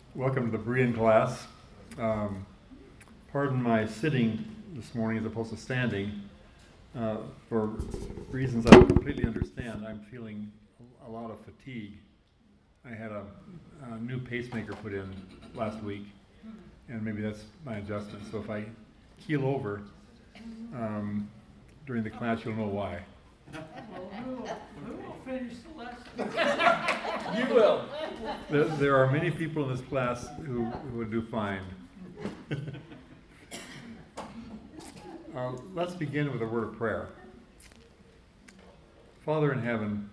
Welcome to the Berean class. Pardon my sitting this morning as opposed to standing. For reasons I completely understand, I'm feeling a lot of fatigue. I had a new pacemaker put in last week, and maybe that's my adjustment. So if I keel over during the class, you'll know why. Well, who will finish the lesson? You will. There are many people in this class who would do fine. Let's begin with a word of prayer. Father in heaven,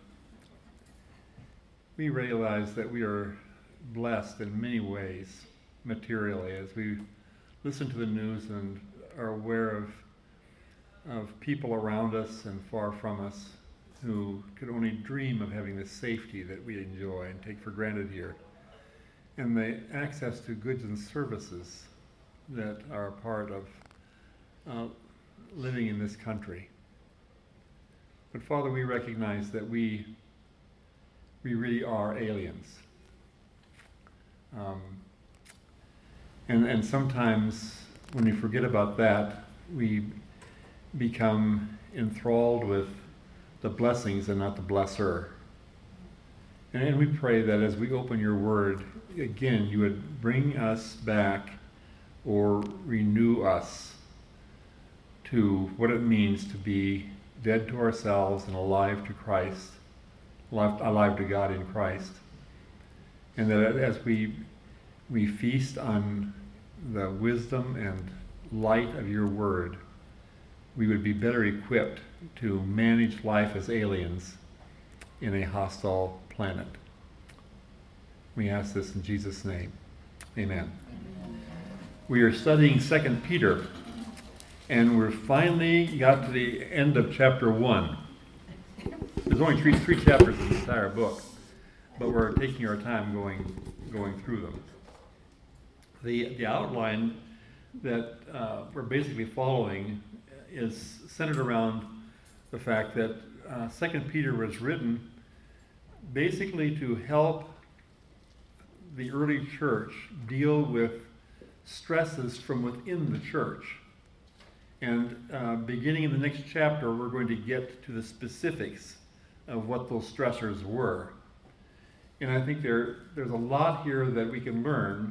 we realize that we are blessed in many ways materially as we listen to the news and are aware of people around us and far from us who could only dream of having the safety that we enjoy and take for granted here, and the access to goods and services that are part of living in this country. But Father, we recognize that we really are aliens. And sometimes when we forget about that, we become enthralled with the blessings and not the blesser. And we pray that as we open your word, again, you would bring us back or renew us to what it means to be dead to ourselves and alive to Christ, alive to God in Christ. And that as we feast on the wisdom and light of your word, we would be better equipped to manage life as aliens in a hostile planet. We ask this in Jesus' name. Amen. We are studying 2 Peter, and we're finally got to the end of chapter 1. There's only three chapters in the entire book, but we're taking our time going through them. The outline that we're basically following is centered around the fact that 2 Peter was written basically to help the early church deal with stresses from within the church. And beginning in the next chapter, we're going to get to the specifics of what those stressors were. And I think there's a lot here that we can learn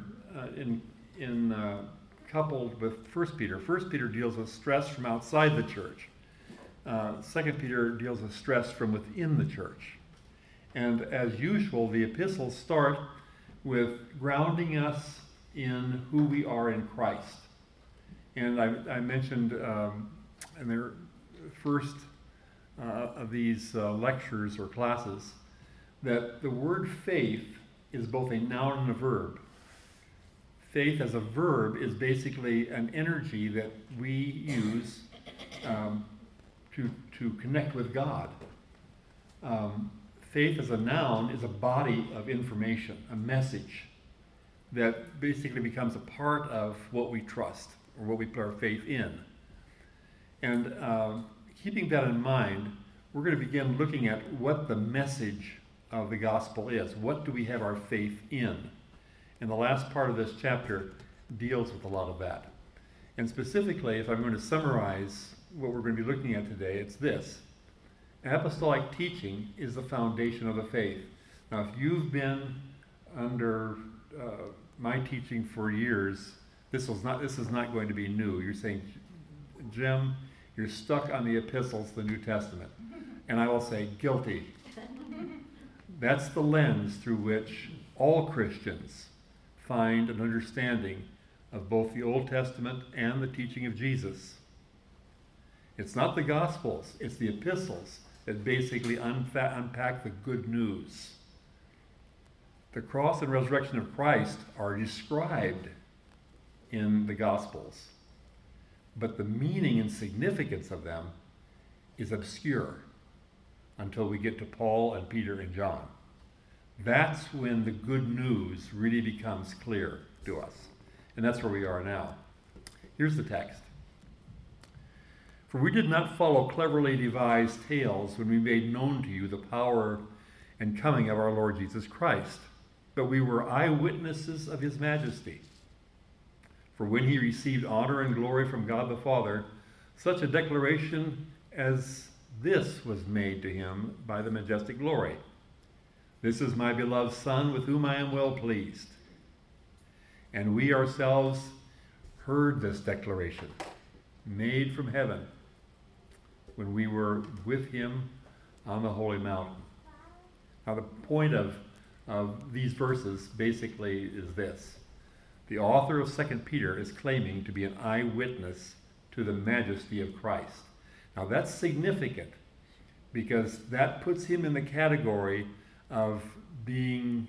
coupled with 1 Peter. 1 Peter deals with stress from outside the church. 2 Peter deals with stress from within the church. And as usual, the epistles start with grounding us in who we are in Christ. And I mentioned in the first of these lectures or classes that the word faith is both a noun and a verb. Faith as a verb is basically an energy that we use to connect with God. Faith as a noun is a body of information, a message that basically becomes a part of what we trust or what we put our faith in. And keeping that in mind, we're going to begin looking at what the message of the gospel is. What do we have our faith in? And the last part of this chapter deals with a lot of that. And specifically, if I'm going to summarize what we're going to be looking at today, it's this. Apostolic teaching is the foundation of the faith. Now, if you've been under my teaching for years, this is not going to be new. You're saying, Jim, you're stuck on the epistles, the New Testament. And I will say, guilty. That's the lens through which all Christians find an understanding of both the Old Testament and the teaching of Jesus. It's not the Gospels, it's the epistles that basically unpack the good news. The cross and resurrection of Christ are described in the Gospels, but the meaning and significance of them is obscure until we get to Paul and Peter and John. That's when the good news really becomes clear to us. And that's where we are now. Here's the text. For we did not follow cleverly devised tales when we made known to you the power and coming of our Lord Jesus Christ. but we were eyewitnesses of his majesty. For when he received honor and glory from God the Father, such a declaration as this was made to him by the majestic glory. This is my beloved Son, with whom I am well pleased. And we ourselves heard this declaration, made from heaven, when we were with him on the holy mountain. Now the point of these verses basically is this. The author of 2 Peter is claiming to be an eyewitness to the majesty of Christ. Now that's significant because that puts him in the category of being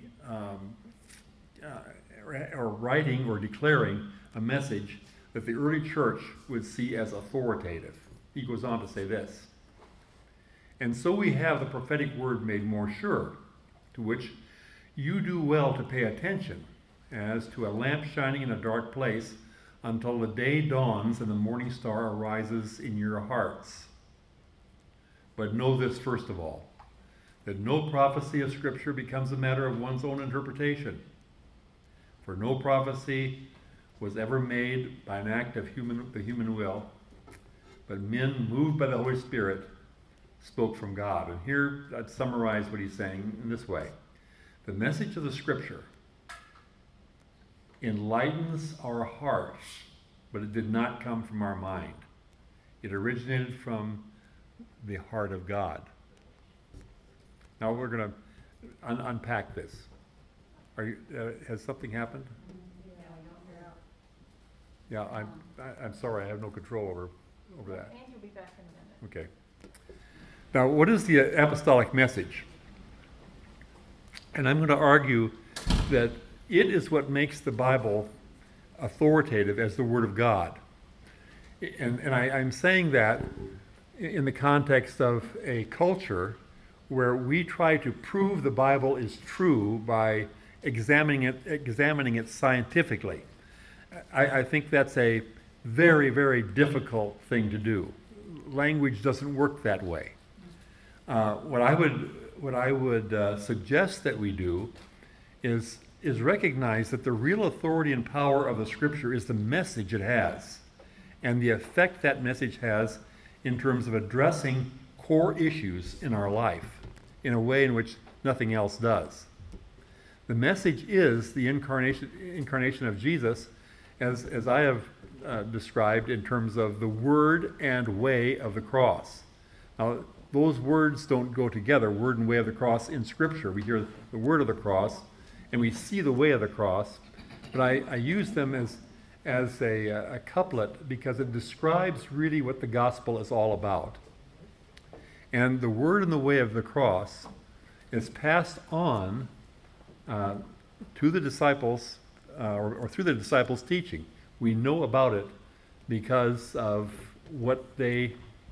or writing or declaring a message that the early church would see as authoritative. He goes on to say this. And so we have the prophetic word made more sure, to which you do well to pay attention, as to a lamp shining in a dark place, until the day dawns and the morning star arises in your hearts. But know this first of all, that no prophecy of Scripture becomes a matter of one's own interpretation. For no prophecy was ever made by an act of the human will, but men moved by the Holy Spirit spoke from God. And here I'd summarize what he's saying in this way. The message of the Scripture enlightens our hearts, but it did not come from our mind. It originated from the heart of God. Now we're going to unpack this. Has something happened? Yeah, I'm sorry, I have no control over that. And you'll be back in a minute. Okay. Now, what is the apostolic message? And I'm going to argue that it is what makes the Bible authoritative as the Word of God. And I'm saying that in the context of a culture where we try to prove the Bible is true by examining it scientifically. I think that's a very, very difficult thing to do. Language doesn't work that way. What I would suggest that we do is recognize that the real authority and power of the Scripture is the message it has and the effect that message has in terms of addressing core issues in our life in a way in which nothing else does. The message is the incarnation of Jesus, as I have described in terms of the word and way of the cross. Now, those words don't go together, word and way of the cross in Scripture. We hear the word of the cross, and we see the way of the cross, but I use them as a couplet because it describes really what the gospel is all about. And the word and the way of the cross is passed on to the disciples or through the disciples' teaching. We know about it because of what they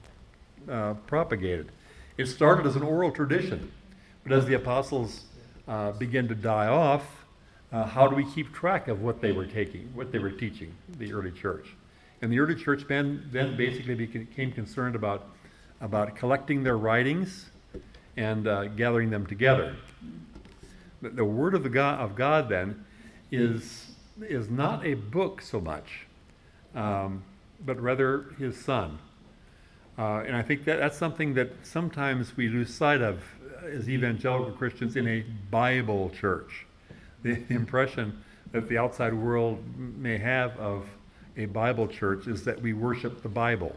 propagated. It started as an oral tradition, but as the apostles began to die off, how do we keep track of what they were teaching, the early church? And the early church then basically became concerned about collecting their writings and gathering them together. The Word of God then is not a book so much, but rather His Son. And I think that's something that sometimes we lose sight of as evangelical Christians in a Bible church. The impression that the outside world may have of a Bible church is that we worship the Bible.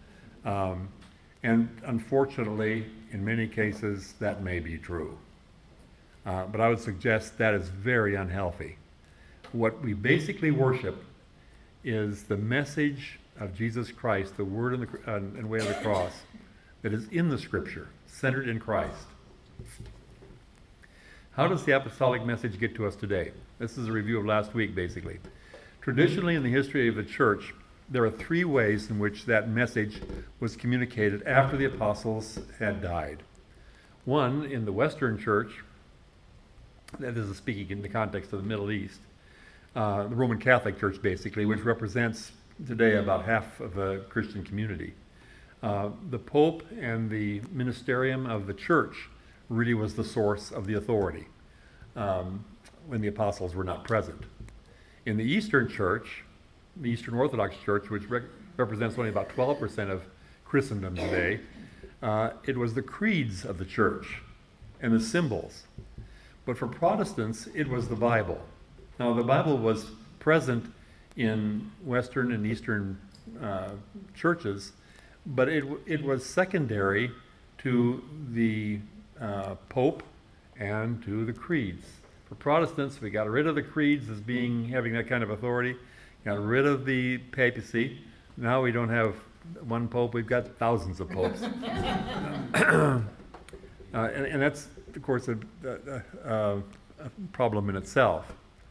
And unfortunately, in many cases, that may be true. But I would suggest that is very unhealthy. What we basically worship is the message of Jesus Christ, the word and way of the cross, that is in the Scripture, centered in Christ. How does the apostolic message get to us today? This is a review of last week, basically. Traditionally, in the history of the church, there are three ways in which that message was communicated after the apostles had died. One, in the Western church, that is speaking in the context of the Middle East, the Roman Catholic Church, basically, which represents today about half of the Christian community. The Pope and the ministerium of the church really was the source of the authority. when the apostles were not present. In the Eastern Church, the Eastern Orthodox Church, which represents only about 12% of Christendom today, it was the creeds of the church and the symbols. But for Protestants, it was the Bible. Now, the Bible was present in Western and Eastern churches, but it was secondary to the Pope and to the creeds. For Protestants, we got rid of the creeds as having that kind of authority, got rid of the papacy. Now we don't have one pope, we've got thousands of popes. And that's, of course, a problem in itself.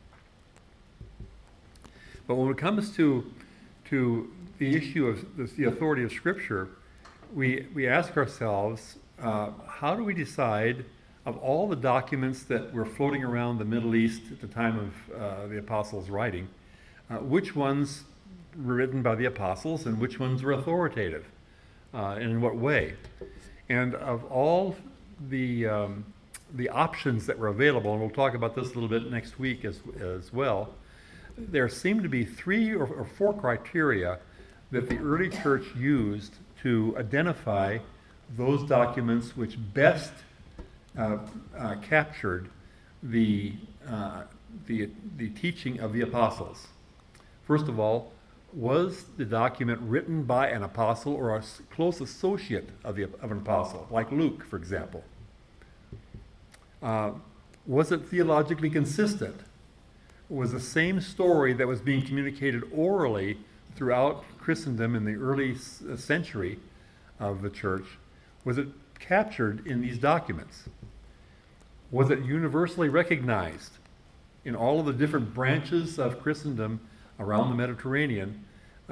But when it comes to the issue of the authority of Scripture, we ask ourselves, how do we decide, of all the documents that were floating around the Middle East at the time of the apostles' writing, which ones were written by the apostles and which ones were authoritative, and in what way? And of all the options that were available, and we'll talk about this a little bit next week as well, there seemed to be 3 or 4 criteria that the early church used to identify those documents which best captured the teaching of the apostles. First of all, was the document written by an apostle or a close associate of an apostle, like Luke, for example? Was it theologically consistent? Was the same story that was being communicated orally throughout Christendom in the early century of the church, was it captured in these documents? Was it universally recognized in all of the different branches of Christendom around the Mediterranean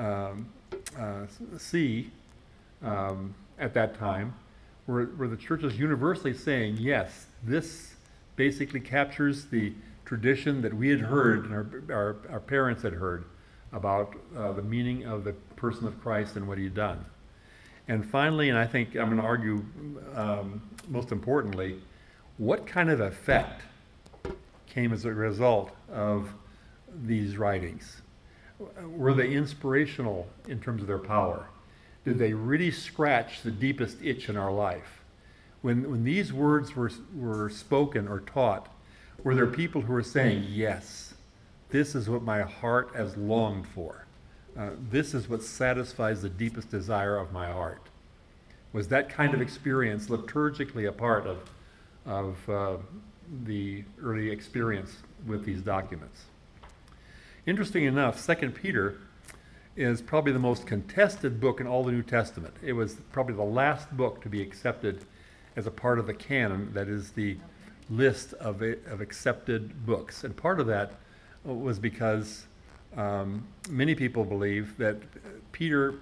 Sea at that time? Were the churches universally saying, yes, this basically captures the tradition that we had heard and our parents had heard about the meaning of the person of Christ and what he had done? And finally, and I think I'm going to argue most importantly, what kind of effect came as a result of these writings? Were they inspirational in terms of their power? Did they really scratch the deepest itch in our life? When these words were spoken or taught, were there people who were saying, yes, this is what my heart has longed for. This is what satisfies the deepest desire of my heart. Was that kind of experience liturgically a part of the early experience with these documents? Interesting enough, 2 Peter is probably the most contested book in all the New Testament. It was probably the last book to be accepted as a part of the canon, that is the list of accepted books. And part of that was because many people believe that Peter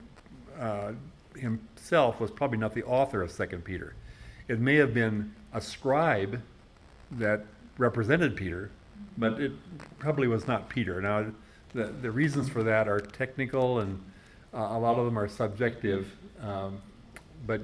himself was probably not the author of 2 Peter. It may have been a scribe that represented Peter, but it probably was not Peter. Now, the reasons for that are technical, and a lot of them are subjective, but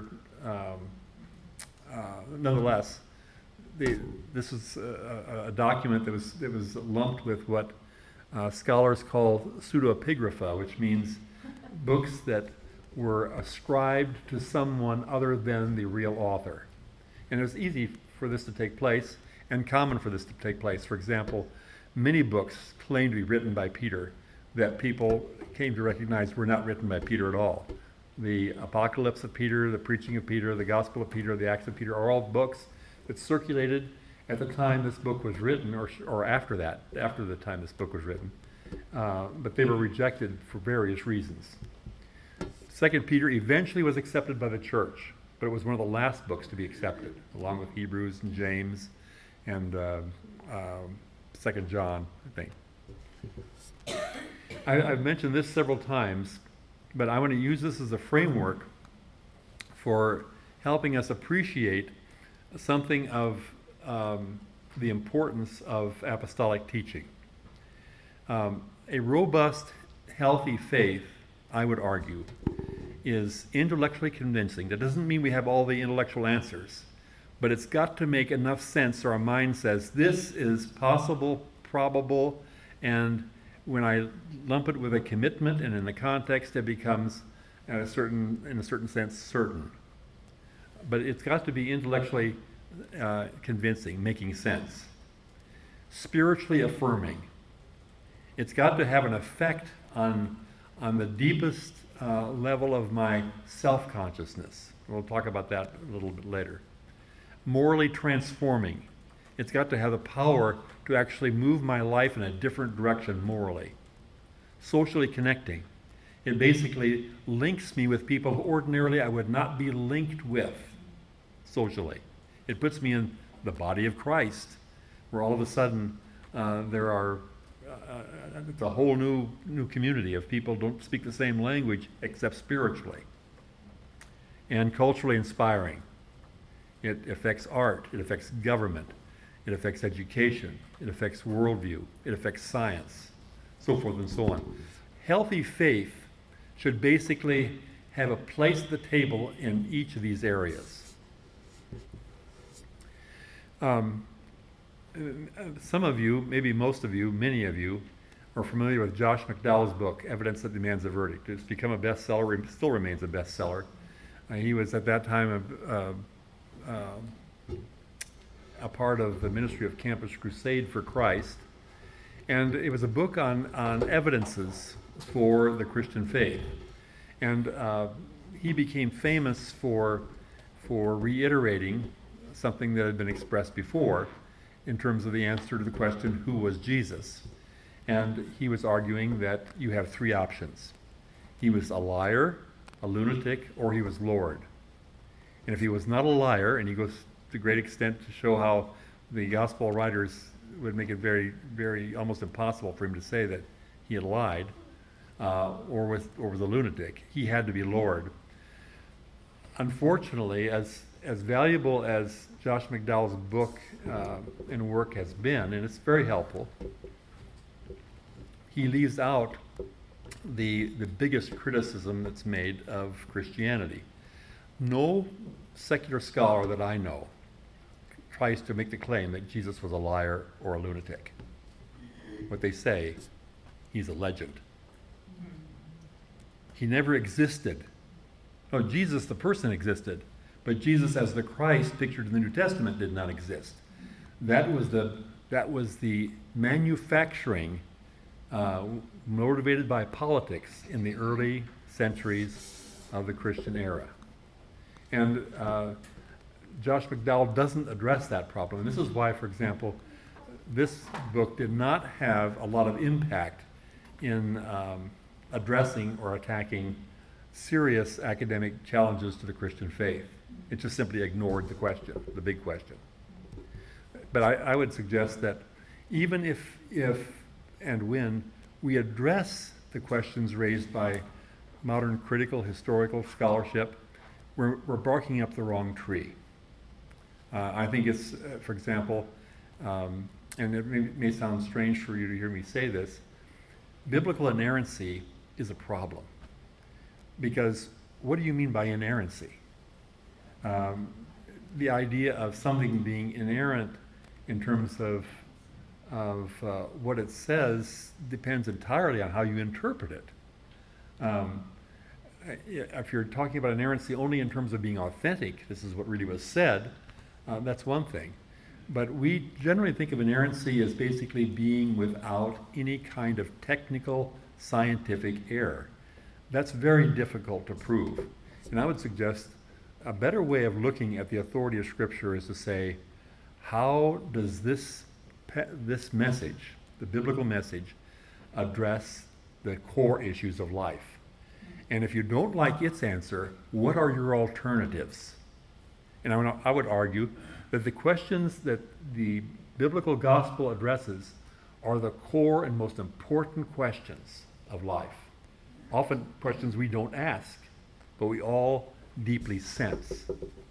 nonetheless, this is a document that was lumped with what scholars call pseudepigrapha, which means books that were ascribed to someone other than the real author. And it was easy for this to take place and common for this to take place. For example, many books claimed to be written by Peter that people came to recognize were not written by Peter at all. The Apocalypse of Peter, the Preaching of Peter, the Gospel of Peter, the Acts of Peter are all books that circulated at the time this book was written, or after that, after the time this book was written. But they were rejected for various reasons. 2 Peter eventually was accepted by the church, but it was one of the last books to be accepted, along with Hebrews and James and 2 John, I think. I've mentioned this several times, but I want to use this as a framework for helping us appreciate something of the importance of apostolic teaching. A robust, healthy faith, I would argue, is intellectually convincing. That doesn't mean we have all the intellectual answers, but it's got to make enough sense so our mind says, this is possible, probable, and when I lump it with a commitment and in the context, it becomes in a certain sense, certain. But it's got to be intellectually convincing, making sense. Spiritually affirming. It's got to have an effect on the deepest level of my self-consciousness. We'll talk about that a little bit later. Morally transforming. It's got to have the power to actually move my life in a different direction morally. Socially connecting. It basically links me with people who ordinarily I would not be linked with socially. It puts me in the body of Christ, where all of a sudden there are it's a whole new community of people who don't speak the same language except spiritually. And culturally inspiring. It affects art, it affects government, it affects education, it affects worldview, it affects science, so forth and so on. Healthy faith should basically have a place at the table in each of these areas. Some of you, maybe most of you, many of you, are familiar with Josh McDowell's book, Evidence That Demands a Verdict. It's become a bestseller, still remains a bestseller. He was at that time a part of the ministry of Campus Crusade for Christ. And it was a book on evidences for the Christian faith. And he became famous for reiterating something that had been expressed before in terms of the answer to the question, who was Jesus? And he was arguing that you have three options. He was a liar, a lunatic, or he was Lord. And if he was not a liar, and he goes to great extent to show how the gospel writers would make it very, very almost impossible for him to say that he had lied, or was a lunatic. He had to be Lord. Unfortunately, as valuable as Josh McDowell's book and work has been, and it's very helpful, he leaves out the biggest criticism that's made of Christianity. No secular scholar that I know tries to make the claim that Jesus was a liar or a lunatic. What they say, he's a legend. He never existed. No, Jesus the person existed, but Jesus as the Christ pictured in the New Testament did not exist. That was the manufacturing motivated by politics in the early centuries of the Christian era. And Josh McDowell doesn't address that problem. And this is why, for example, this book did not have a lot of impact in addressing or attacking serious academic challenges to the Christian faith. It just simply ignored the question, the big question. But I would suggest that even if and when we address the questions raised by modern critical historical scholarship, we're barking up the wrong tree. I think it's, for example, and it may sound strange for you to hear me say this, biblical inerrancy is a problem. Because what do you mean by inerrancy? The idea of something being inerrant in terms of what it says depends entirely on how you interpret it. If you're talking about inerrancy only in terms of being authentic, this is what really was said, that's one thing. But we generally think of inerrancy as basically being without any kind of technical scientific error. That's very difficult to prove. And I would suggest a better way of looking at the authority of Scripture is to say, how does this message, the biblical message, address the core issues of life? And if you don't like its answer, what are your alternatives? And I would argue that the questions that the biblical gospel addresses are the core and most important questions of life. Often questions we don't ask, but we all deeply sense.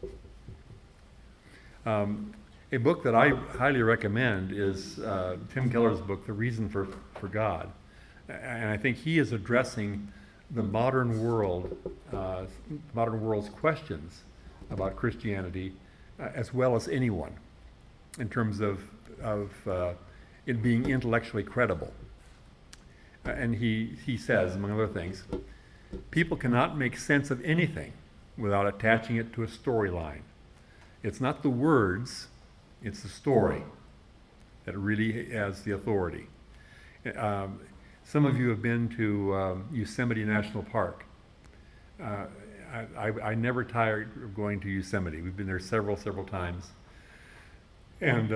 A book that I highly recommend is Tim Keller's book, The Reason for God. And I think he is addressing the modern world's questions about Christianity as well as anyone in terms of it being intellectually credible. And he says, among other things, people cannot make sense of anything without attaching it to a storyline. It's not the words, it's the story that really has the authority. Some of you have been to Yosemite National Park. I never tired of going to Yosemite. We've been there several times. And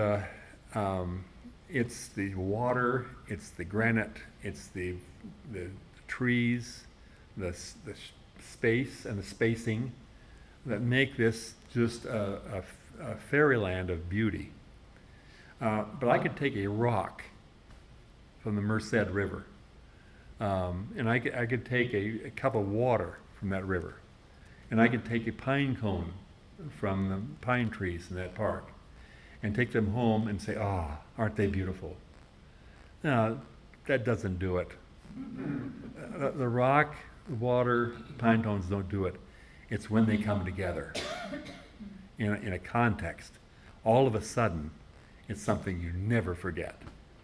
it's the water, it's the granite, it's the trees, the space and the spacing that make this just a fairyland of beauty. But I could take a rock from the Merced River, and I could take a cup of water from that river, and I could take a pine cone from the pine trees in that park, and take them home and say, "Ah, aren't they beautiful?" No, that doesn't do it. The rock, the water, pine cones don't do it. It's when they come together in a context. All of a sudden, it's something you never forget.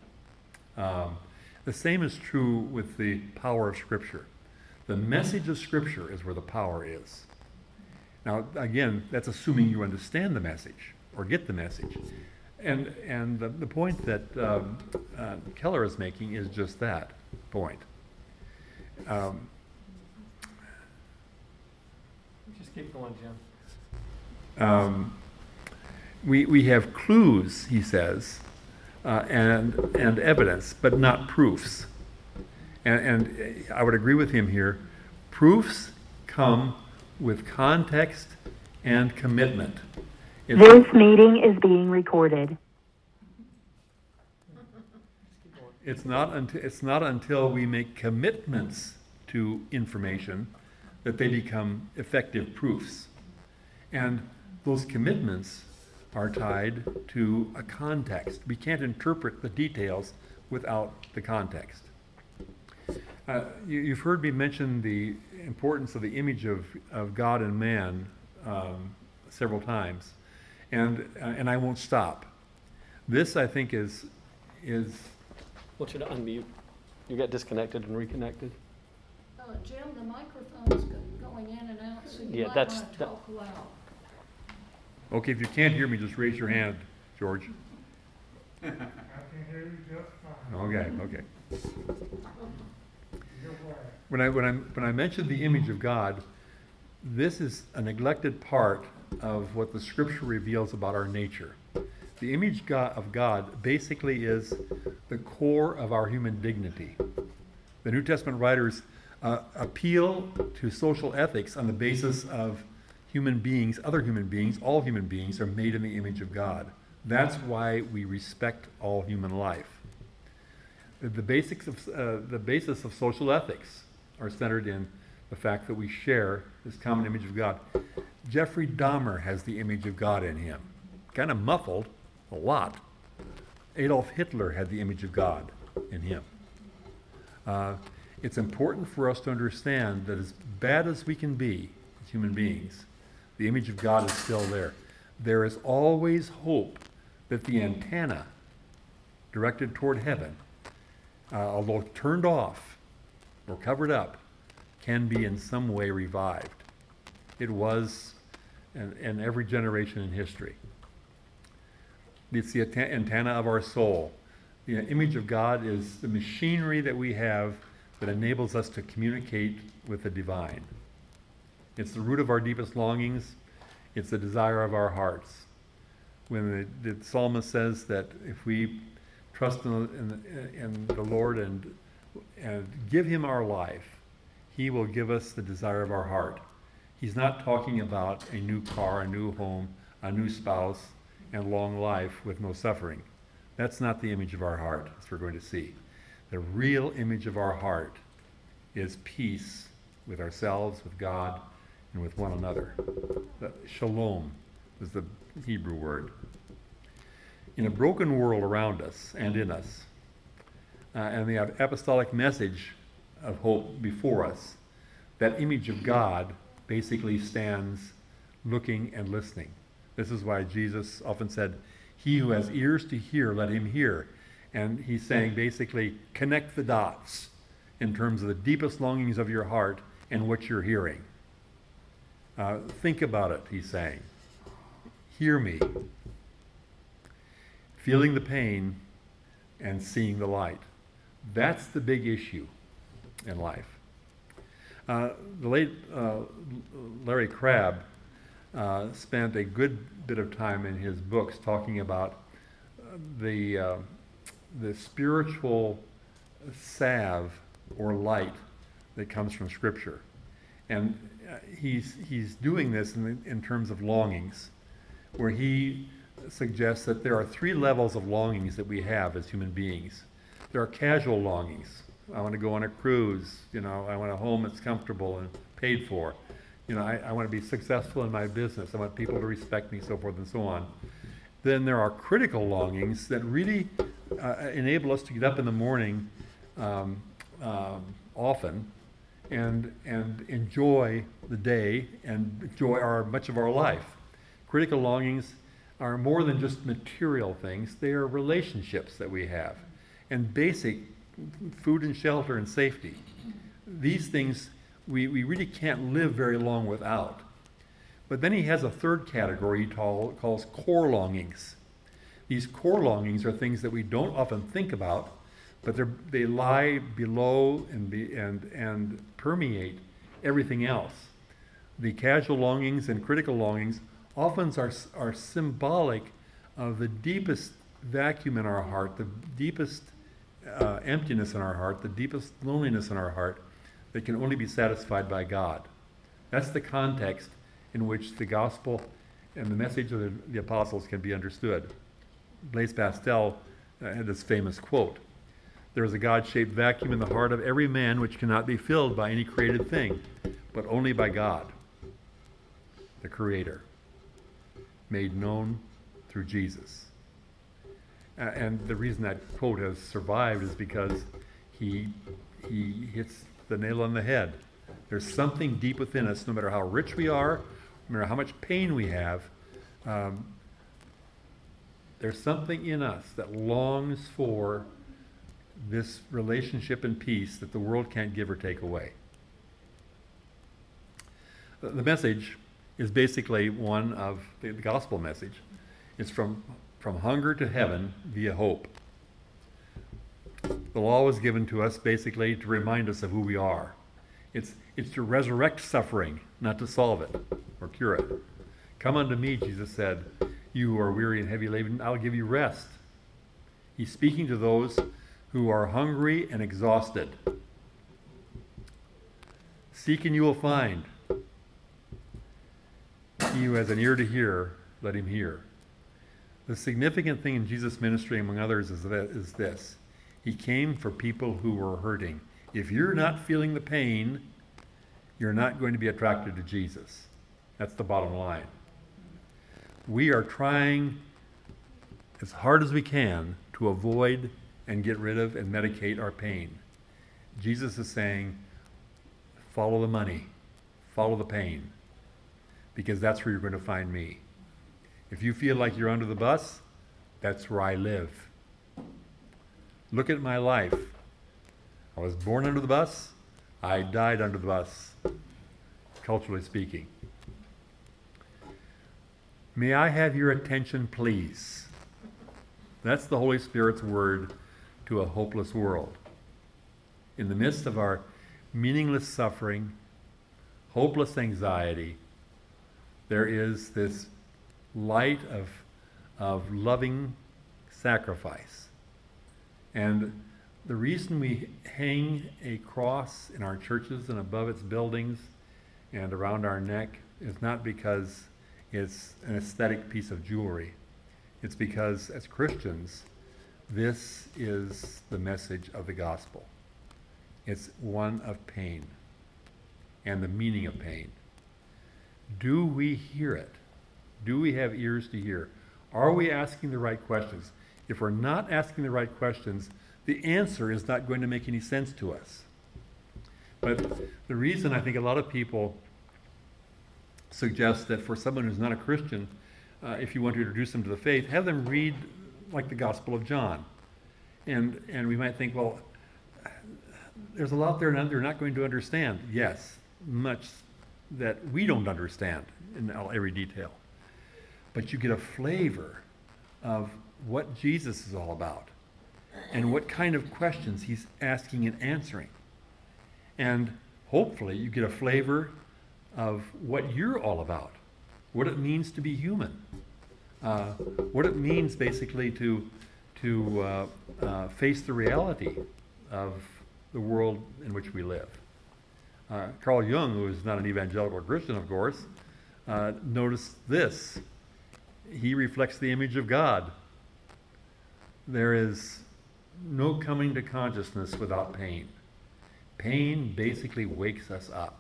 The same is true with the power of Scripture. The message of Scripture is where the power is. Now, again, that's assuming you understand the message or get the message. And the point that Keller is making is just that point. Just keep going, Jim. We have clues, he says, and evidence, but not proofs. And I would agree with him here. Proofs come with context and commitment. This meeting is being recorded. It's not until we make commitments to information that they become effective proofs. And those commitments are tied to a context. We can't interpret the details without the context. You've heard me mention the importance of the image of God and man several times, and I won't stop. This, I think, is. I want you to unmute. You got disconnected and reconnected. Jim, the microphone's going in and out, so you Yeah, might that's- want to talk loud. Okay, if you can't hear me, just raise your hand, George. I can hear you just fine. Okay. Your way. When I mentioned the image of God, this is a neglected part of what the Scripture reveals about our nature. The image of God basically is the core of our human dignity. The New Testament writers appeal to social ethics on the basis of human beings, other human beings, all human beings are made in the image of God. That's why we respect all human life. The basis of social ethics are centered in the fact that we share this common image of God. Jeffrey Dahmer has the image of God in him, kind of muffled a lot. Adolf Hitler had the image of God in him. It's important for us to understand that as bad as we can be as human beings, the image of God is still there. There is always hope that the antenna directed toward heaven, although turned off or covered up, can be in some way revived. It was in every generation in history. It's the antenna of our soul. The image of God is the machinery that we have that enables us to communicate with the divine. It's the root of our deepest longings. It's the desire of our hearts. When the psalmist says that if we trust in the Lord and give him our life, he will give us the desire of our heart. He's not talking about a new car, a new home, a new spouse, and long life with no suffering. That's not the image of our heart, as we're going to see. The real image of our heart is peace with ourselves, with God, and with one another. Shalom is the Hebrew word. In a broken world around us and in us, and the apostolic message of hope before us, that image of God basically stands looking and listening. This is why Jesus often said, "He who has ears to hear, let him hear." And he's saying basically, connect the dots in terms of the deepest longings of your heart and what you're hearing. Think about it, he's saying. Hear me. Feeling the pain and seeing the light. That's the big issue in life. The late Larry Crabb spent a good bit of time in his books talking about the spiritual salve or light that comes from Scripture. And he's doing this in terms of longings, where he suggests that there are 3 levels of longings that we have as human beings. There are casual longings. I want to go on a cruise, I want a home that's comfortable and paid for. I want to be successful in my business. I want people to respect me, so forth and so on. Then there are critical longings that really enable us to get up in the morning often and enjoy the day and enjoy much of our life. Critical longings are more than just material things. They are relationships that we have and basic food and shelter and safety. These things we really can't live very long without. But then he has a third category he calls core longings. These core longings are things that we don't often think about, but they lie below and permeate everything else. The casual longings and critical longings often are symbolic of the deepest vacuum in our heart, the deepest emptiness in our heart, the deepest loneliness in our heart that can only be satisfied by God. That's the context in which the gospel and the message of the apostles can be understood. Blaise Pascal had this famous quote, "There is a God-shaped vacuum in the heart of every man which cannot be filled by any created thing, but only by God, the Creator, made known through Jesus." And the reason that quote has survived is because he hits the nail on the head. There's something deep within us, no matter how rich we are, no matter how much pain we have, there's something in us that longs for this relationship and peace that the world can't give or take away. The message is basically one of the gospel message. It's from hunger to heaven via hope. The law was given to us basically to remind us of who we are. It's to resurrect suffering, not to solve it or cure it. "Come unto me," Jesus said, "you who are weary and heavy laden, I'll give you rest." He's speaking to those who are hungry and exhausted. "Seek and you will find. He who has an ear to hear, let him hear." The significant thing in Jesus' ministry, among others, is this. He came for people who were hurting. If you're not feeling the pain, you're not going to be attracted to Jesus. That's the bottom line. We are trying as hard as we can to avoid and get rid of and medicate our pain. Jesus is saying, follow the money, follow the pain, because that's where you're going to find me. If you feel like you're under the bus, that's where I live. Look at my life. I was born under the bus. I died under the bus, culturally speaking. May I have your attention, please? That's the Holy Spirit's word to a hopeless world. In the midst of our meaningless suffering, hopeless anxiety, there is this light of loving sacrifice. And the reason we hang a cross in our churches and above its buildings and around our neck is not because it's an aesthetic piece of jewelry. It's because as Christians, this is the message of the gospel. It's one of pain and the meaning of pain. Do we hear it? Do we have ears to hear? Are we asking the right questions? If we're not asking the right questions, the answer is not going to make any sense to us. But the reason I think a lot of people suggest that for someone who's not a Christian, if you want to introduce them to the faith, have them read like the Gospel of John. And we might think, well, there's a lot there they're not going to understand. Yes, much that we don't understand in every detail. But you get a flavor of what Jesus is all about and what kind of questions he's asking and answering. And hopefully you get a flavor of what you're all about, what it means to be human, what it means basically to face the reality of the world in which we live. Carl Jung, who is not an evangelical Christian, of course, noticed this. He reflects the image of God. There is no coming to consciousness without pain. Pain basically wakes us up.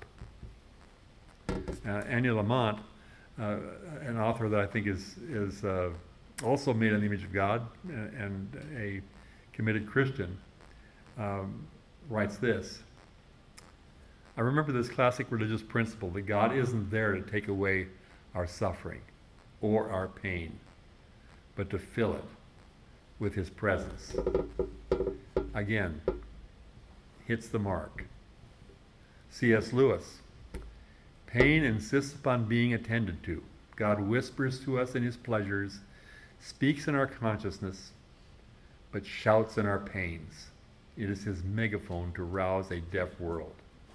Anya Lamont, an author that I think is also made in the image of God and a committed Christian, writes this: I remember this classic religious principle that God isn't there to take away our suffering or our pain, but to fill it with his presence. Again, hits the mark. C.S. Lewis: pain insists upon being attended to. God whispers to us in his pleasures, speaks in our consciousness, but shouts in our pains. It is his megaphone to rouse a deaf world.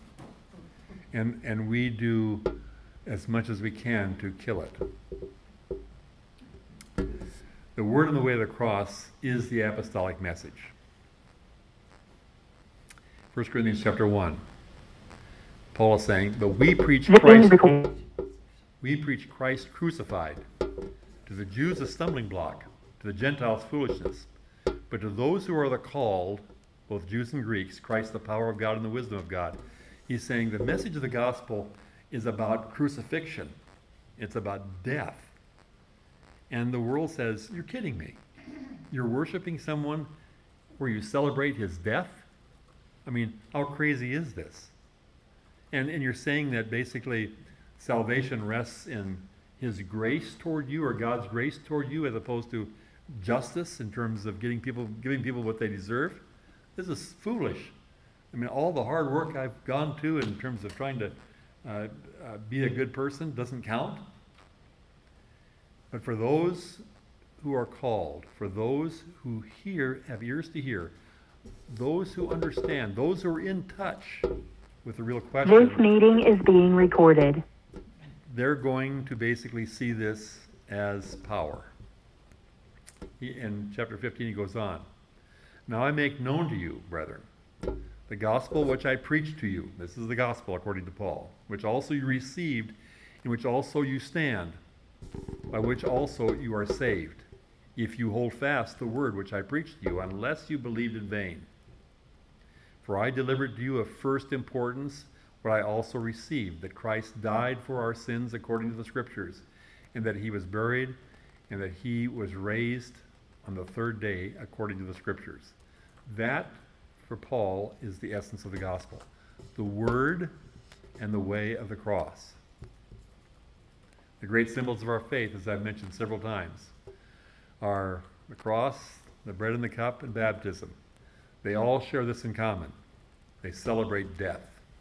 And we do as much as we can to kill it. The word on the way of the cross is the apostolic message. 1 Corinthians chapter 1. Paul is saying, but we preach Christ crucified. To the Jews a stumbling block, to the Gentiles foolishness. But to those who are the called, both Jews and Greeks, Christ the power of God and the wisdom of God. He's saying the message of the gospel is about crucifixion. It's about death. And the world says, you're kidding me. You're worshiping someone where you celebrate his death? I mean, how crazy is this? And you're saying that basically salvation rests in his grace toward you, or God's grace toward you, as opposed to justice in terms of giving people what they deserve? This is foolish. I mean, all the hard work I've gone to in terms of trying to be a good person doesn't count. But for those who are called, for those who have ears to hear, those who understand, those who are in touch with the real question, This meeting is being recorded. they're going to basically see this as power. In chapter 15 he goes on, now I make known to you, brethren, the gospel which I preached to you. This is the gospel according to Paul, which also you received, in which also you stand, by which also you are saved, if you hold fast the word which I preached to you, unless you believed in vain. For I delivered to you of first importance what I also received, that Christ died for our sins according to the Scriptures, and that he was buried, and that he was raised on the third day according to the Scriptures. That, for Paul, is the essence of the gospel. The word and the way of the cross. The great symbols of our faith, as I've mentioned several times, are the cross, the bread and the cup, and baptism. They all share this in common. They celebrate death.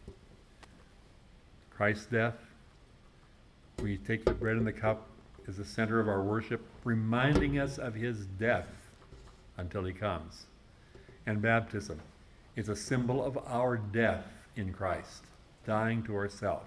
Christ's death. We take the bread and the cup as the center of our worship, reminding us of his death until he comes. And baptism is a symbol of our death in Christ, dying to ourself.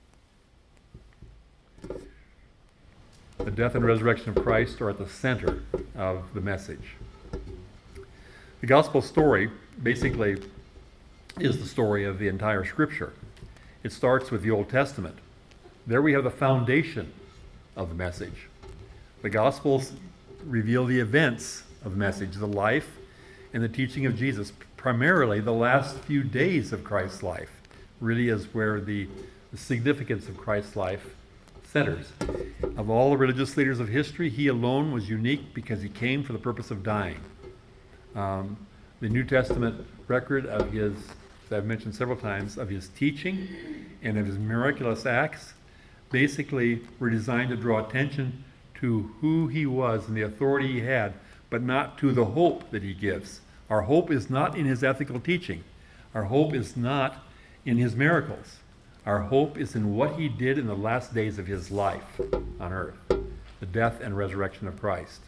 The death and resurrection of Christ are at the center of the message. The gospel story basically is the story of the entire Scripture. It starts with the Old Testament. There we have the foundation of the message. The Gospels reveal the events of the message, the life and the teaching of Jesus. Primarily, the last few days of Christ's life really is where the significance of Christ's life centers. Of all the religious leaders of history, he alone was unique because he came for the purpose of dying. The New Testament record of his, as I've mentioned several times, of his teaching and of his miraculous acts basically were designed to draw attention to who he was and the authority he had, but not to the hope that he gives. Our hope is not in his ethical teaching. Our hope is not in his miracles. Our hope is in what he did in the last days of his life on earth, the death and resurrection of Christ.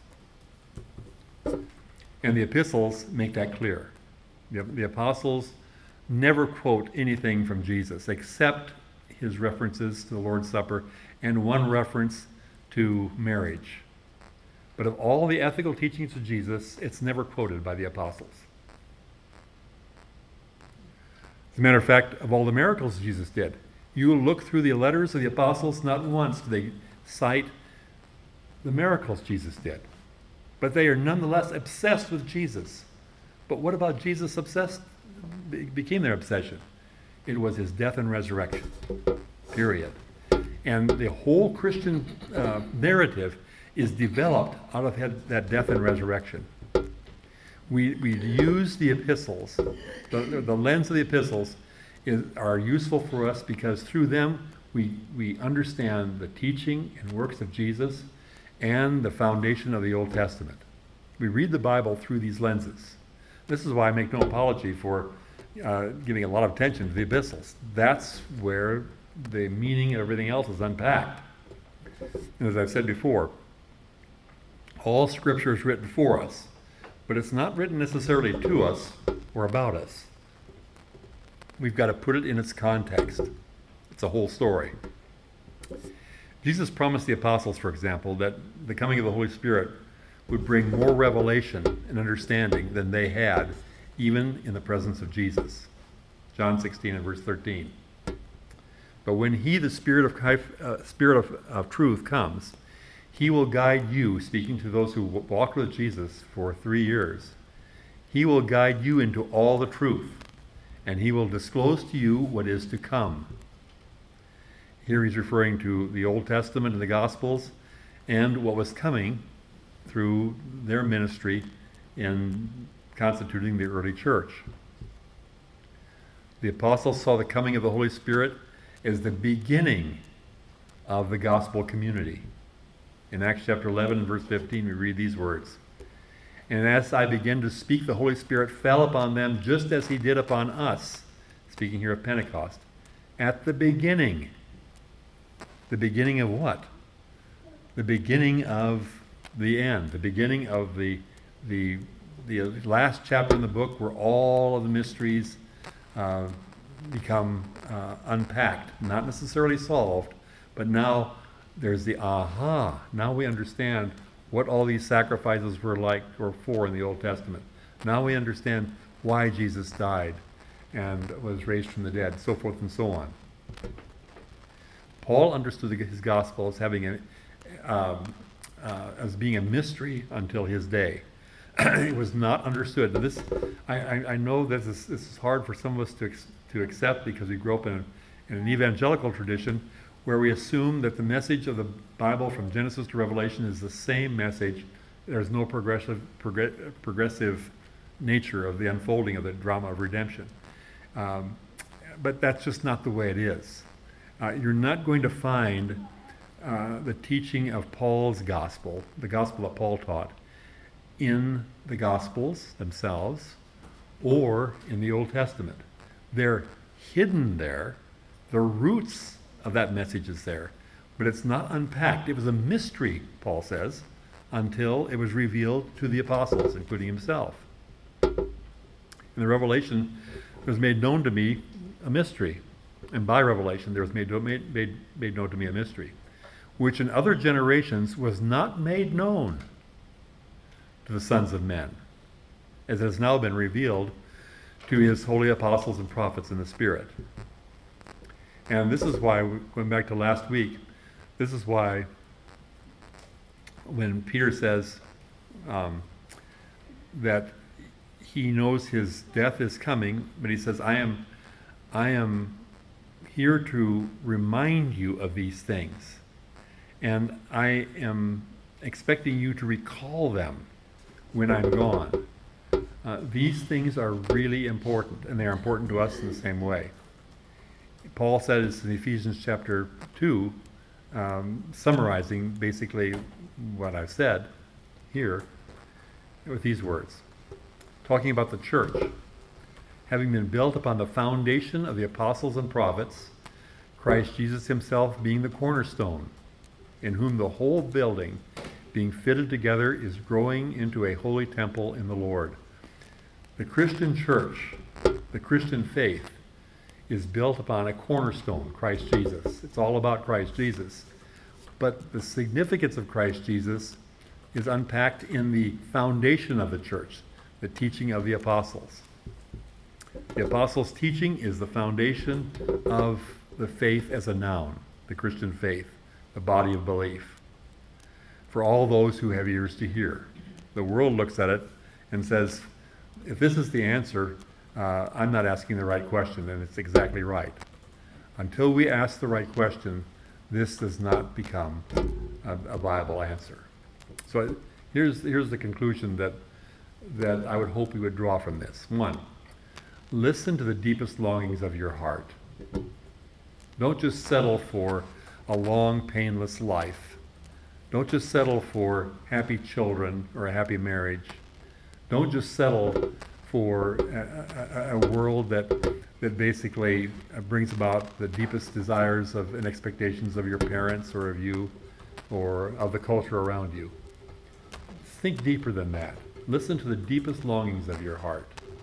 And the epistles make that clear. The apostles never quote anything from Jesus except his references to the Lord's Supper and one reference to marriage. But of all the ethical teachings of Jesus, it's never quoted by the apostles. As a matter of fact, of all the miracles Jesus did, you look through the letters of the apostles, not once do they cite the miracles Jesus did. But they are nonetheless obsessed with Jesus. But what about Jesus became their obsession? It was his death and resurrection, period. And the whole Christian narrative is developed out of that death and resurrection. We use the epistles, the lens of the epistles are useful for us because through them we understand the teaching and works of Jesus and the foundation of the Old Testament. We read the Bible through these lenses. This is why I make no apology for giving a lot of attention to the epistles. That's where the meaning of everything else is unpacked. And as I've said before, all Scripture is written for us, but it's not written necessarily to us or about us. We've got to put it in its context. It's a whole story. Jesus promised the apostles, for example, that the coming of the Holy Spirit would bring more revelation and understanding than they had, even in the presence of Jesus. John 16 and verse 13. But when he, the Spirit of truth, comes, he will guide you, speaking to those who walked with Jesus for 3 years. He will guide you into all the truth, and he will disclose to you what is to come. Here he's referring to the Old Testament and the Gospels and what was coming through their ministry in constituting the early church. The apostles saw the coming of the Holy Spirit as the beginning of the gospel community. In Acts chapter 11 and verse 15 we read these words, "And as I began to speak, the Holy Spirit fell upon them just as he did upon us," speaking here of Pentecost, "at the beginning." The beginning of what? The beginning of the end, the beginning of the last chapter in the book where all of the mysteries become unpacked, not necessarily solved, but now there's the aha. Now we understand what all these sacrifices were like or for in the Old Testament. Now we understand why Jesus died and was raised from the dead, so forth and so on. Paul understood his gospel as having as being a mystery until his day. It was not understood. Now I know that this is hard for some of us to accept because we grew up in an evangelical tradition where we assume that the message of the Bible from Genesis to Revelation is the same message. There's no progressive nature of the unfolding of the drama of redemption. But that's just not the way it is. You're not going to find the teaching of Paul's gospel, the gospel that Paul taught, in the Gospels themselves or in the Old Testament. They're hidden there. The roots of that message is there, but it's not unpacked. It was a mystery, Paul says, until it was revealed to the apostles, including himself. In the Revelation, it was made known to me a mystery, and by revelation there was made known to me a mystery, which in other generations was not made known to the sons of men, as it has now been revealed to his holy apostles and prophets in the Spirit. And this is why, going back to last week, this is why when Peter says that he knows his death is coming, but he says, I am here to remind you of these things, and I am expecting you to recall them when I'm gone. These things are really important, and they're important to us in the same way. Paul says in Ephesians chapter 2, summarizing basically what I've said here with these words, talking about the church, having been built upon the foundation of the apostles and prophets, Christ Jesus himself being the cornerstone, in whom the whole building, being fitted together, is growing into a holy temple in the Lord. The Christian church, the Christian faith, is built upon a cornerstone, Christ Jesus. It's all about Christ Jesus. But the significance of Christ Jesus is unpacked in the foundation of the church, the teaching of the apostles. The apostles' teaching is the foundation of the faith as a noun, the Christian faith, the body of belief, for all those who have ears to hear. The world looks at it and says, if this is the answer, I'm not asking the right question, and it's exactly right. Until we ask the right question, this does not become a viable answer. So here's the conclusion that I would hope we would draw from this. One, listen to the deepest longings of your heart. Don't just settle for a long, painless life. Don't just settle for happy children or a happy marriage. Don't just settle for a world that basically brings about the deepest desires of and expectations of your parents or of you or of the culture around you. Think deeper than that. Listen to the deepest longings of your heart.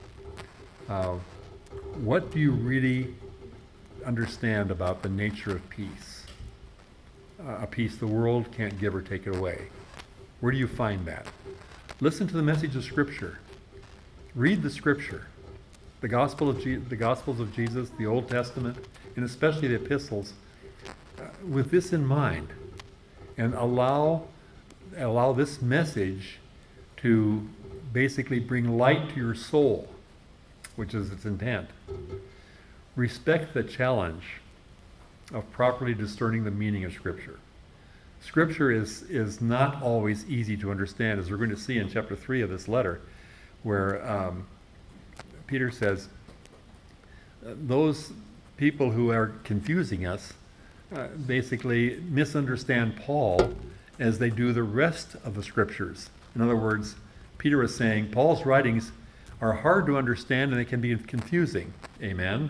What do you really understand about the nature of peace? A peace the world can't give or take it away. Where do you find that? Listen to the message of Scripture. Read the Scripture. The Gospels of Jesus, the Old Testament, and especially the epistles, with this in mind, and allow this message to basically bring light to your soul, which is its intent. Respect the challenge of properly discerning the meaning of Scripture. Scripture is not always easy to understand, as we're going to see in chapter 3 of this letter, where Peter says, those people who are confusing us basically misunderstand Paul as they do the rest of the Scriptures. In other words, Peter is saying Paul's writings are hard to understand and they can be confusing. Amen?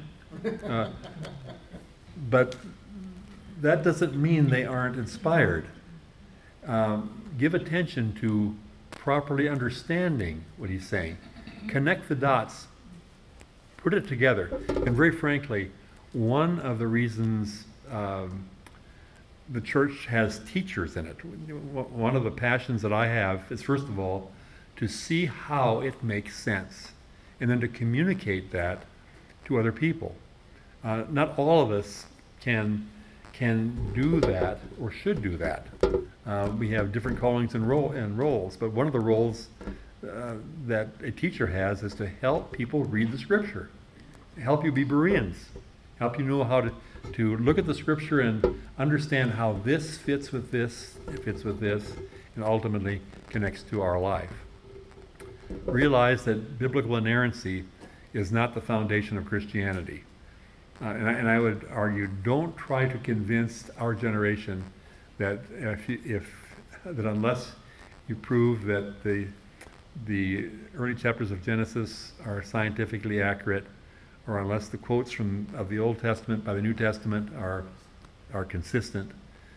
But that doesn't mean they aren't inspired. Give attention to properly understanding what he's saying. Connect the dots. Put it together. And very frankly, one of the reasons the church has teachers in it, one of the passions that I have is, first of all, to see how it makes sense, and then to communicate that to other people. Not all of us can do that or should do that. We have different callings and roles, but one of the roles that a teacher has is to help people read the Scripture, help you be Bereans, help you know how to look at the Scripture and understand how this fits with this, it fits with this, and ultimately connects to our life. Realize that biblical inerrancy is not the foundation of Christianity. And I would argue, don't try to convince our generation that that unless you prove that the early chapters of Genesis are scientifically accurate, or unless the quotes of the Old Testament by the New Testament are consistent,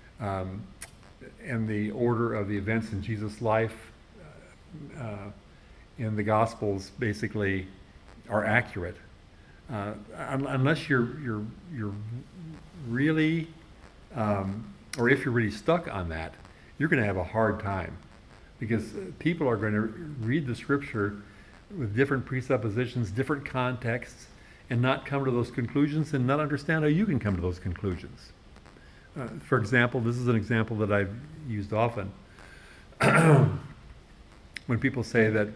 and the order of the events in Jesus' life in the Gospels basically are accurate. Unless you're really, or if you're really stuck on that, you're going to have a hard time, because people are going to read the Scripture with different presuppositions, different contexts, and not come to those conclusions and not understand how you can come to those conclusions. For example, this is an example that I've used often. When people say that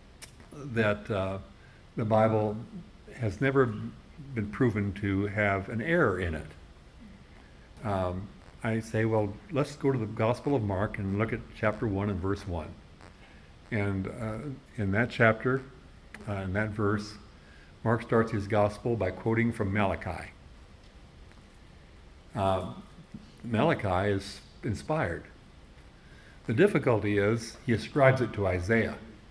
the Bible has never been proven to have an error in it, I say, well, let's go to the Gospel of Mark and look at chapter 1 and verse 1. And in that chapter, in that verse, Mark starts his Gospel by quoting from Malachi. Malachi is inspired. The difficulty is he ascribes it to Isaiah.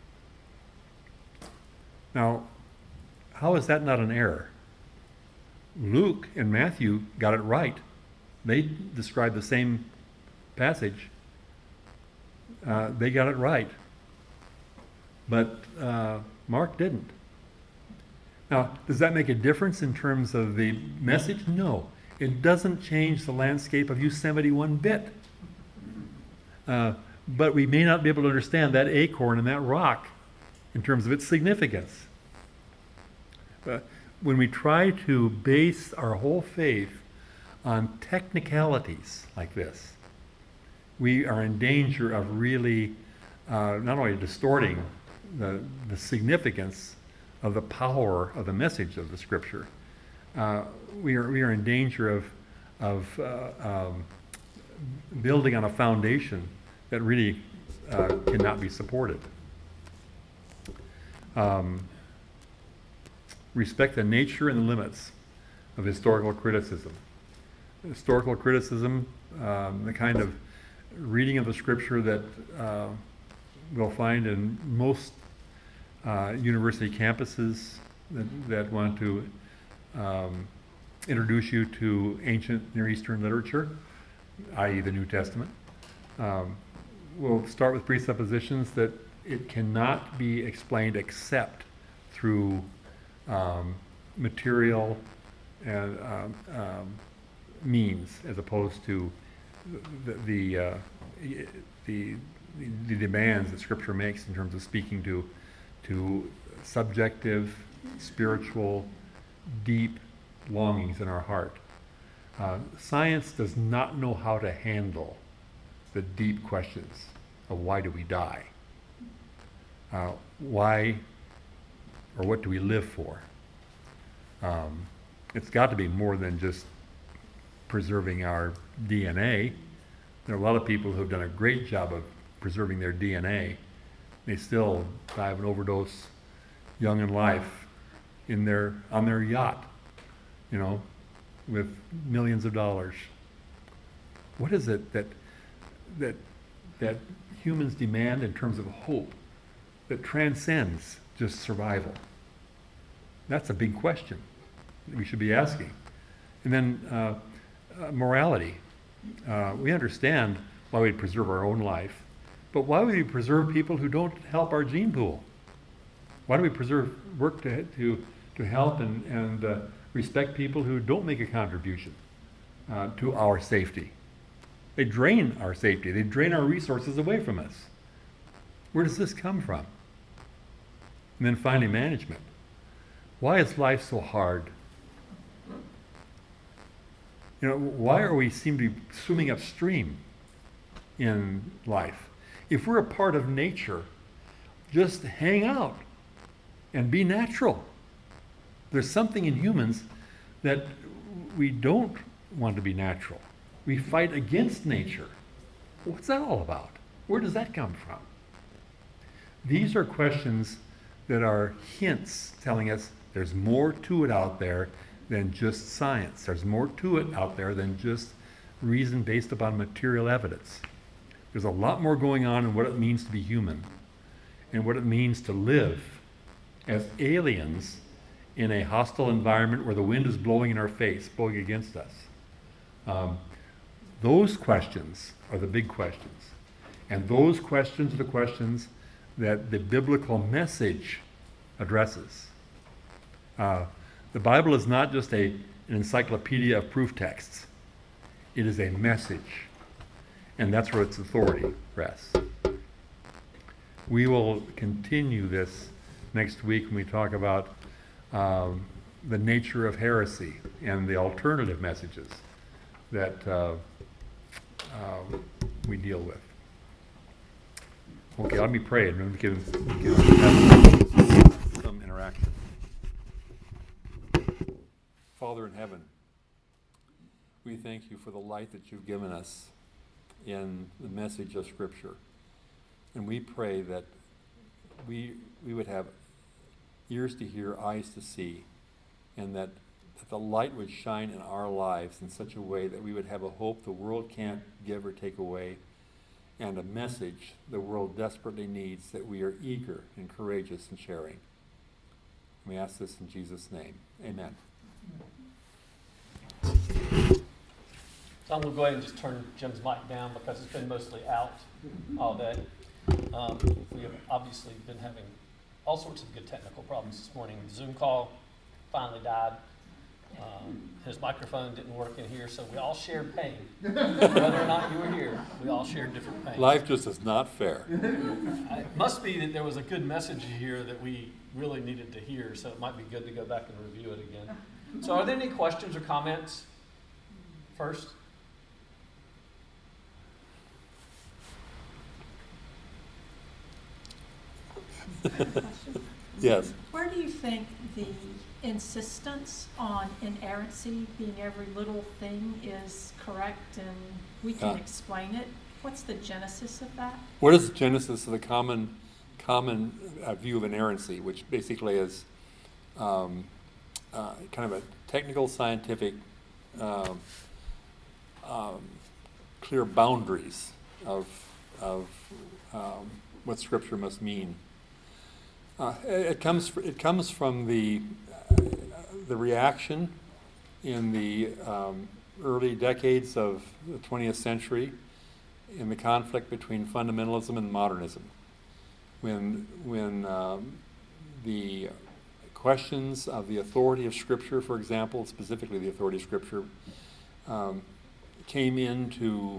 Now, how is that not an error? Luke and Matthew got it right. They describe the same passage. They got it right. But Mark didn't. Now, does that make a difference in terms of the message? No. It doesn't change the landscape of Yosemite one bit. But we may not be able to understand that acorn and that rock in terms of its significance. When we try to base our whole faith on technicalities like this, we are in danger of really not only distorting the significance of the power of the message of the Scripture, we are in danger of building on a foundation that really cannot be supported. Respect the nature and the limits of historical criticism. Historical criticism, the kind of reading of the Scripture that we'll find in most university campuses that want to introduce you to ancient Near Eastern literature, i.e. the New Testament. We'll start with presuppositions that it cannot be explained except through material and means, as opposed to the demands that Scripture makes in terms of speaking to subjective, spiritual, deep longings in our heart. Science does not know how to handle the deep questions of why do we die? Why or what do we live for? It's got to be more than just preserving our DNA. There are a lot of people who have done a great job of preserving their DNA. They still die of an overdose young in life on their yacht, with millions of dollars. What is it that humans demand in terms of hope that transcends just survival? That's a big question that we should be asking. And then morality. We understand why we preserve our own life, but why would we preserve people who don't help our gene pool? Why do we work to help and respect people who don't make a contribution to our safety? They drain our safety. They drain our resources away from us. Where does this come from? And then finally, management. Why is life so hard? Why are we seem to be swimming upstream in life? If we're a part of nature, just hang out and be natural. There's something in humans that we don't want to be natural. We fight against nature. What's that all about? Where does that come from? These are questions that are hints telling us there's more to it out there than just science. There's more to it out there than just reason based upon material evidence. There's a lot more going on in what it means to be human and what it means to live as aliens in a hostile environment where the wind is blowing in our face, blowing against us. Those questions are the big questions. And those questions are the questions that the biblical message addresses. The Bible is not just an encyclopedia of proof texts. It is a message. And that's where its authority rests. We will continue this next week when we talk about the nature of heresy and the alternative messages that we deal with. Okay, let me pray and then we can have some interaction. Father in heaven, we thank you for the light that you've given us in the message of Scripture. And we pray that we would have ears to hear, eyes to see, and that the light would shine in our lives in such a way that we would have a hope the world can't give or take away, and a message the world desperately needs that we are eager and courageous in sharing. We ask this in Jesus' name. Amen. So I'm going to go ahead and just turn Jim's mic down because it's been mostly out all day. We have obviously been having all sorts of good technical problems this morning. The Zoom call finally died. His microphone didn't work in here, so we all shared pain. Whether or not you were here, we all shared different pain. Life just is not fair. It must be that there was a good message here that we really needed to hear, so it might be good to go back and review it again. So are there any questions or comments first? Yes. Where do you think the insistence on inerrancy, being every little thing, is correct and we can explain it? What's the genesis of that? What is the genesis of the common view of inerrancy, which basically is kind of a technical, scientific, clear boundaries of what Scripture must mean? It comes from the reaction in the early decades of the 20th century in the conflict between fundamentalism and modernism, when the questions of the authority of Scripture, for example, specifically the authority of Scripture, came into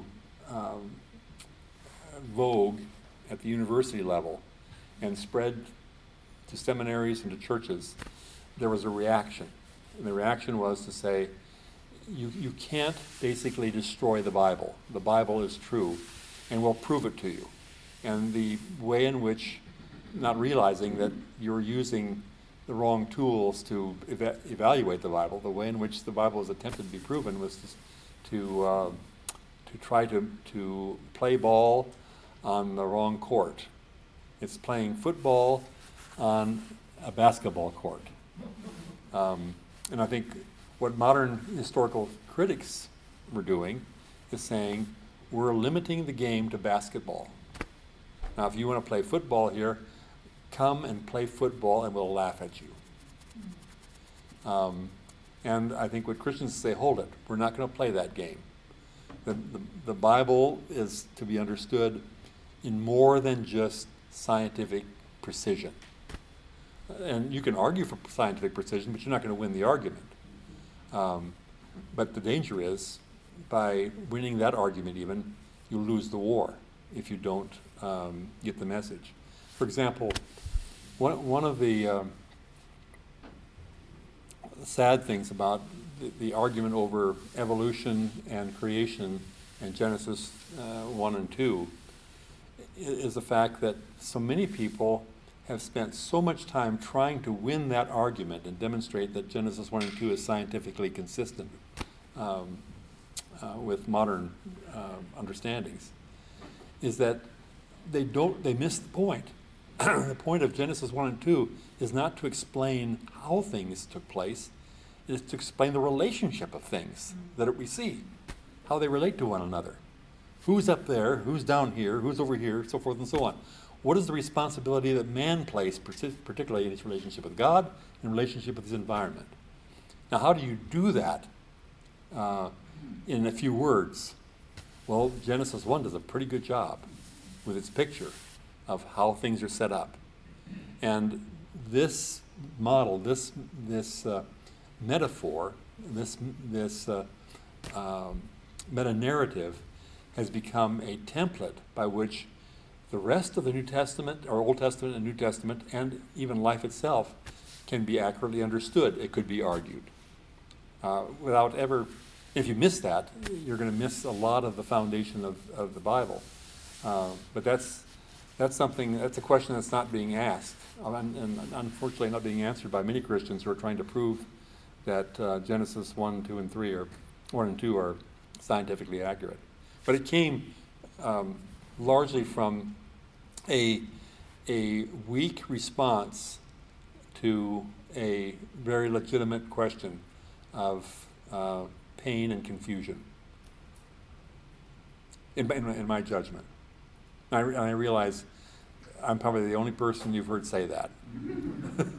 vogue at the university level and spread to seminaries and to churches, there was a reaction. And the reaction was to say, you can't basically destroy the Bible. The Bible is true, and we'll prove it to you. And the way in which, not realizing that you're using the wrong tools to evaluate the Bible, the way in which the Bible was attempted to be proven was to try to play ball on the wrong court. It's playing football on a basketball court. And I think what modern historical critics were doing is saying, we're limiting the game to basketball. Now, if you want to play football here, come and play football and we'll laugh at you. And I think what Christians say, hold it, we're not going to play that game. The Bible is to be understood in more than just scientific precision. And you can argue for scientific precision, but you're not going to win the argument. But the danger is, by winning that argument even, you lose the war if you don't get the message. For example, one of the sad things about the argument over evolution and creation in Genesis 1 and 2 is the fact that so many people have spent so much time trying to win that argument and demonstrate that Genesis 1 and 2 is scientifically consistent with modern understandings, is that they miss the point. The point of Genesis 1 and 2 is not to explain how things took place, it is to explain the relationship of things that we see, how they relate to one another. Who's up there, who's down here, who's over here, so forth and so on. What is the responsibility that man plays, particularly in his relationship with God and relationship with his environment? Now, how do you do that in a few words? Well, Genesis 1 does a pretty good job with its picture of how things are set up. And this model, this metaphor, this meta-narrative has become a template by which the rest of the New Testament, or Old Testament and New Testament, and even life itself, can be accurately understood, it could be argued. Without ever, if you miss that, you're going to miss a lot of the foundation of the Bible. But that's a question that's not being asked, and unfortunately not being answered by many Christians who are trying to prove that Genesis 1, 2, and 3, or 1 and 2 are scientifically accurate. But it came largely from a weak response to a very legitimate question of pain and confusion, in my judgment. And I realize I'm probably the only person you've heard say that.